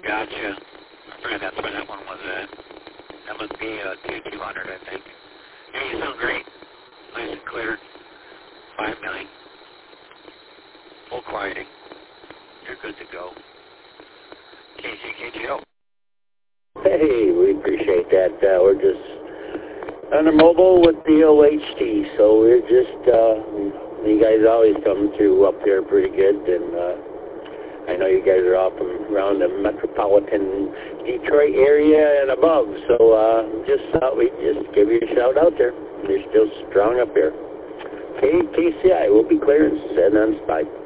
Gotcha. I forgot that's where that one was at. That must be 2200, I think. Yeah, you sound great. Nice and clear. 5.9. Full quieting. You're good to go. KCKGO. Hey, we appreciate that. We're just under mobile with the OHT, so we're just, you guys always come through up there pretty good, and I know you guys are off around the metropolitan Detroit area and above, so just thought we'd just give you a shout out there. You're still strong up here. KCI will be clear and set on spike.